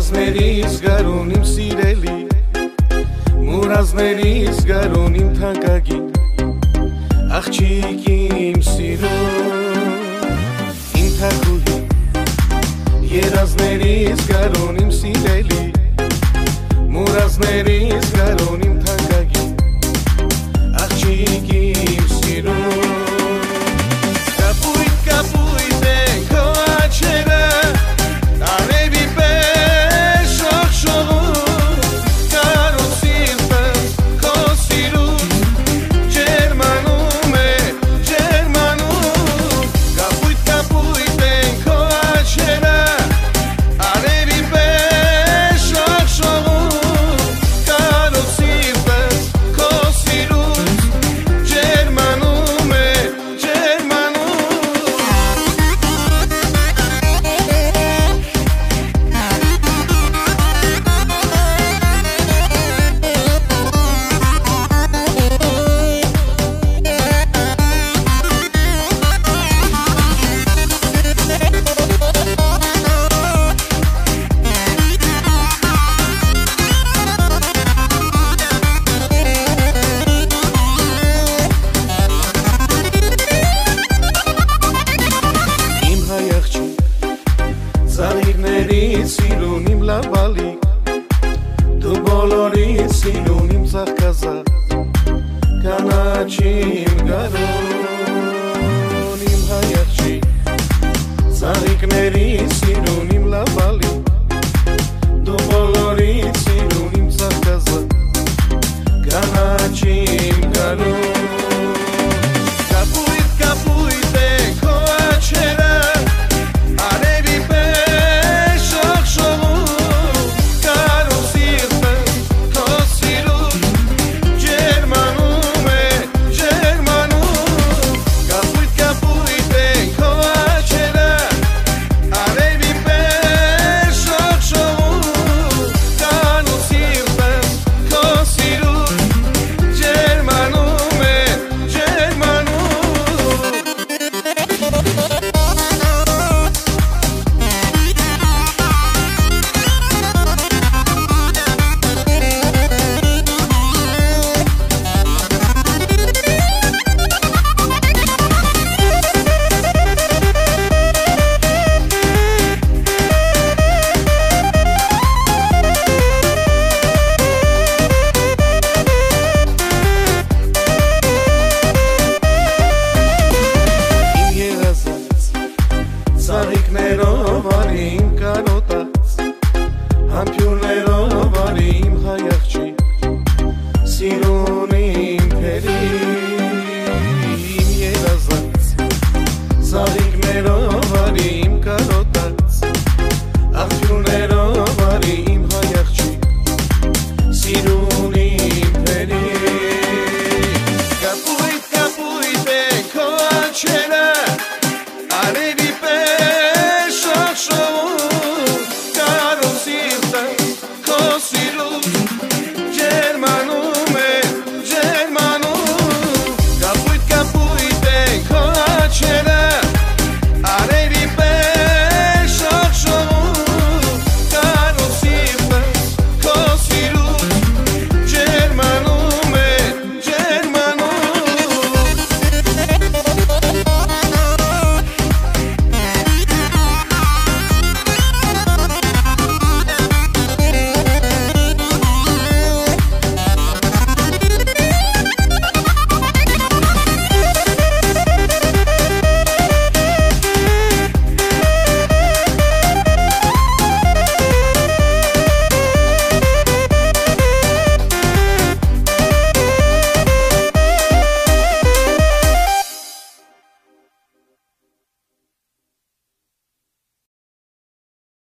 երազներից գարունիմ սիրելի, մուրազներից գարունիմ թանկագին, աղջիկ իմ սիրուն, իմ թագուհի, երազներից գարունիմ սիրելի, մուրազներից գարունիմ թանկագին, աղջիկ իմ սիրուն. Կապույտ կապույտ են քո աչքերը, արևի պես շողշողում, կարոտ սիրտս քո սիրուն, ջերմանում է, ջերմանում. Կապույտ կապույտ են քո աչքերը, արևի պես շողշողում, կարոտ սիրտս քո սիրուն, ջերմանում է, ջերմանում. Ծաղիկներից սիրուն իմ լավալիկ, դու բոլորից սիրուն իմ ծաղկազար, կանաչ իմ գարուն, իմ հայախջիկ, ծաղիկներից սիրուն իմ լավալիկ, դու բոլորից սիրուն իմ ծաղկազար, կանաչ իմ գարուն. Կապույտ կապույտ են քո աչքերը, ծաղիկներով արի իմ կարոտած, համբյուրներով արի իմ հայախջիկ, սիրուն իմ փերի, իմ երազած, ծաղիկներով արի իմ կարոտած, համբյուրներով արի իմ հայախջիկ, սիրուն իմ փերի. Կապույտ կապույտ են քո աչքերը, արևի